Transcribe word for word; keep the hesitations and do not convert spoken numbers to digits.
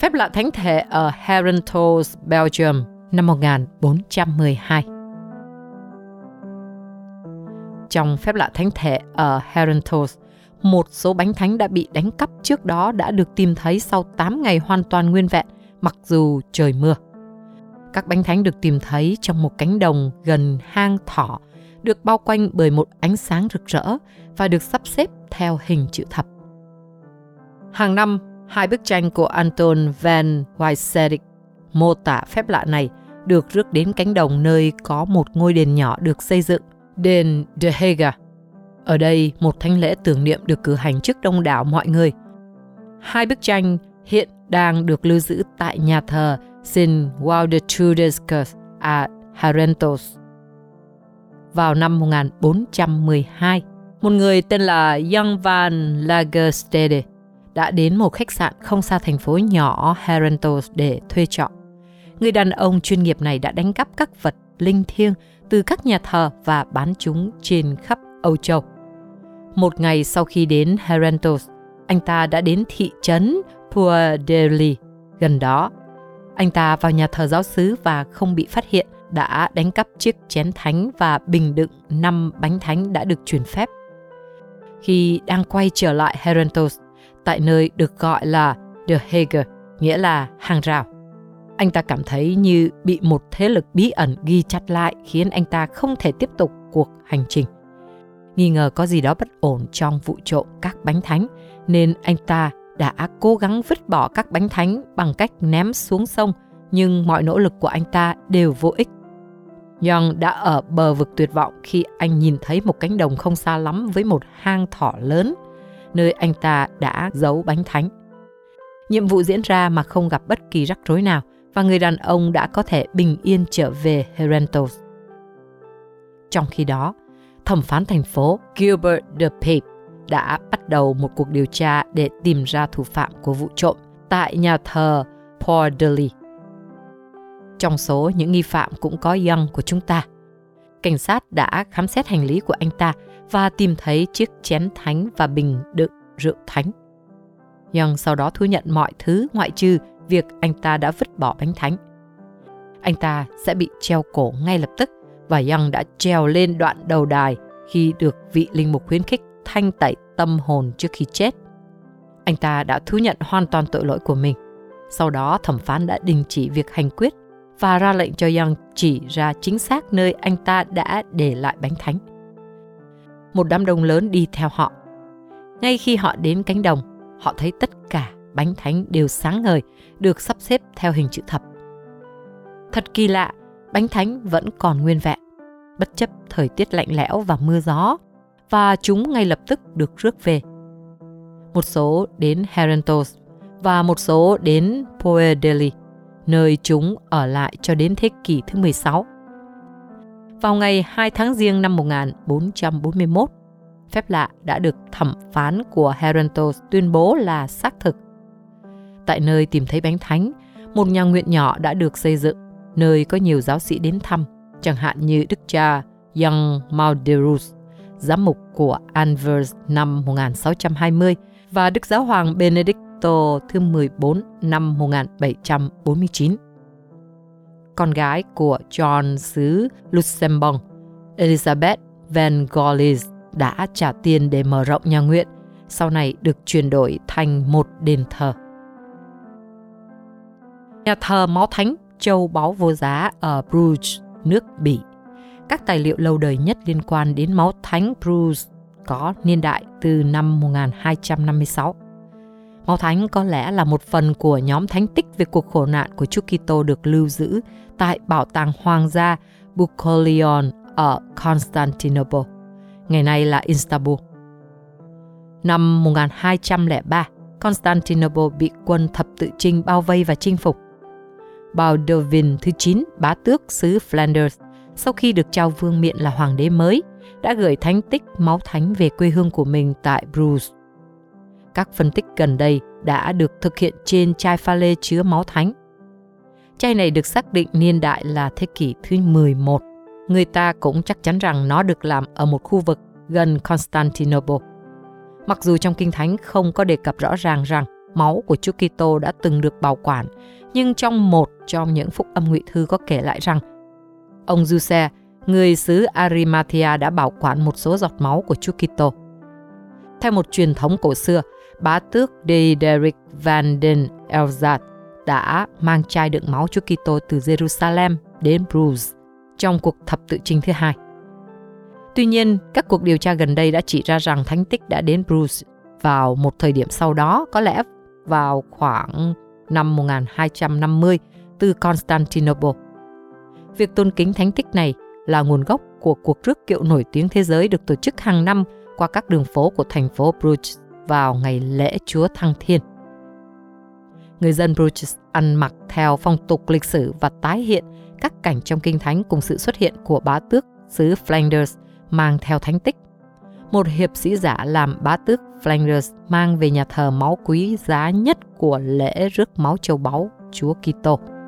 Phép lạ thánh thể ở Herentals, Belgium năm một nghìn bốn trăm mười hai. Trong phép lạ thánh thể ở Herentals, một số bánh thánh đã bị đánh cắp trước đó đã được tìm thấy sau tám ngày hoàn toàn nguyên vẹn, mặc dù trời mưa. Các bánh thánh được tìm thấy trong một cánh đồng gần hang thỏ, được bao quanh bởi một ánh sáng rực rỡ và được sắp xếp theo hình chữ thập. Hàng năm, hai bức tranh của Anton van Wyzerdijk mô tả phép lạ này được rước đến cánh đồng nơi có một ngôi đền nhỏ được xây dựng, đền De Hege. Ở đây, một thánh lễ tưởng niệm được cử hành trước đông đảo mọi người. Hai bức tranh hiện đang được lưu giữ tại nhà thờ Sint Woutertruderskerk ở Herentals. Vào năm một nghìn bốn trăm mười hai, một người tên là Jan van Lagerstede đã đến một khách sạn không xa thành phố nhỏ Herentals để thuê trọ. Người đàn ông chuyên nghiệp này đã đánh cắp các vật linh thiêng từ các nhà thờ và bán chúng trên khắp Âu Châu. Một ngày sau khi đến Herentals, anh ta đã đến thị trấn Puerdeli gần đó. Anh ta vào nhà thờ giáo xứ và không bị phát hiện, đã đánh cắp chiếc chén thánh và bình đựng năm bánh thánh đã được truyền phép. Khi đang quay trở lại Herentals, tại nơi được gọi là De Hege, nghĩa là hàng rào, anh ta cảm thấy như bị một thế lực bí ẩn ghi chặt lại, khiến anh ta không thể tiếp tục cuộc hành trình. Nghi ngờ có gì đó bất ổn trong vụ trộm các bánh thánh, nên anh ta đã cố gắng vứt bỏ các bánh thánh bằng cách ném xuống sông, nhưng mọi nỗ lực của anh ta đều vô ích. Young đã ở bờ vực tuyệt vọng khi anh nhìn thấy một cánh đồng không xa lắm với một hang thỏ lớn, nơi anh ta đã giấu bánh thánh. Nhiệm vụ diễn ra mà không gặp bất kỳ rắc rối nào, và người đàn ông đã có thể bình yên trở về Herentals. Trong khi đó, thẩm phán thành phố Gilbert de Pape đã bắt đầu một cuộc điều tra để tìm ra thủ phạm của vụ trộm tại nhà thờ Puerdeli. Trong số những nghi phạm cũng có Young của chúng ta. Cảnh sát đã khám xét hành lý của anh ta và tìm thấy chiếc chén thánh và bình đựng rượu thánh. Young sau đó thú nhận mọi thứ ngoại trừ việc anh ta đã vứt bỏ bánh thánh. Anh ta sẽ bị treo cổ ngay lập tức, và Young đã trèo lên đoạn đầu đài khi được vị linh mục khuyến khích thanh tẩy tâm hồn trước khi chết. Anh ta đã thú nhận hoàn toàn tội lỗi của mình. Sau đó thẩm phán đã đình chỉ việc hành quyết và ra lệnh cho Young chỉ ra chính xác nơi anh ta đã để lại bánh thánh. Một đám đông lớn đi theo họ. Ngay khi họ đến cánh đồng, họ thấy tất cả bánh thánh đều sáng ngời, được sắp xếp theo hình chữ thập. Thật kỳ lạ, bánh thánh vẫn còn nguyên vẹn, bất chấp thời tiết lạnh lẽo và mưa gió, và chúng ngay lập tức được rước về. Một số đến Herentals và một số đến Puerdeli, nơi chúng ở lại cho đến thế kỷ thứ mười sáu. Vào ngày hai tháng Giêng năm một nghìn bốn trăm bốn mươi mốt, phép lạ đã được thẩm phán của Herentals tuyên bố là xác thực. Tại nơi tìm thấy bánh thánh, một nhà nguyện nhỏ đã được xây dựng, nơi có nhiều giáo sĩ đến thăm, chẳng hạn như Đức cha Jan Mauderus, giám mục của Anvers năm một nghìn sáu trăm hai mươi, và Đức Giáo hoàng Benedicto thứ mười bốn năm một nghìn bảy trăm bốn mươi chín. Con gái của John xứ Luxembourg, Elizabeth van Gorliz, đã trả tiền để mở rộng nhà nguyện, sau này được chuyển đổi thành một đền thờ. Nhà thờ máu thánh châu báu vô giá ở Bruges, nước Bỉ. Các tài liệu lâu đời nhất liên quan đến máu thánh Bruges có niên đại từ năm một nghìn hai trăm năm mươi sáu. Máu thánh có lẽ là một phần của nhóm thánh tích về cuộc khổ nạn của Chúa Kitô được lưu giữ tại Bảo tàng Hoàng gia Bucolion ở Constantinople, ngày nay là Istanbul. Năm một nghìn hai trăm lẻ ba, Constantinople bị quân thập tự chinh bao vây và chinh phục. Baudouin thứ chín, bá tước xứ Flanders, sau khi được trao vương miện là hoàng đế mới, đã gửi thánh tích máu thánh về quê hương của mình tại Bruges. Các phân tích gần đây đã được thực hiện trên chai pha lê chứa máu thánh. Chai này được xác định niên đại là thế kỷ thứ mười một. Người ta cũng chắc chắn rằng nó được làm ở một khu vực gần Constantinople. Mặc dù trong Kinh Thánh không có đề cập rõ ràng rằng máu của Chúa Kitô đã từng được bảo quản, nhưng trong một trong những phúc âm ngụy thư có kể lại rằng ông Giuse, người xứ Arimathea, đã bảo quản một số giọt máu của Chúa Kitô. Theo một truyền thống cổ xưa, bá tước Diederik van den Elzas đã mang chai đựng máu Chúa Kitô từ Jerusalem đến Bruges trong cuộc thập tự chinh thứ hai. Tuy nhiên, các cuộc điều tra gần đây đã chỉ ra rằng thánh tích đã đến Bruges vào một thời điểm sau đó, có lẽ vào khoảng năm một nghìn hai trăm năm mươi từ Constantinople. Việc tôn kính thánh tích này là nguồn gốc của cuộc rước kiệu nổi tiếng thế giới được tổ chức hàng năm qua các đường phố của thành phố Bruges vào ngày lễ Chúa Thăng Thiên. Người dân Bruges ăn mặc theo phong tục lịch sử và tái hiện các cảnh trong Kinh Thánh cùng sự xuất hiện của bá tước xứ Flanders mang theo thánh tích. Một hiệp sĩ giả làm bá tước Flanders mang về nhà thờ máu quý giá nhất của lễ rước máu châu báu Chúa Kitô.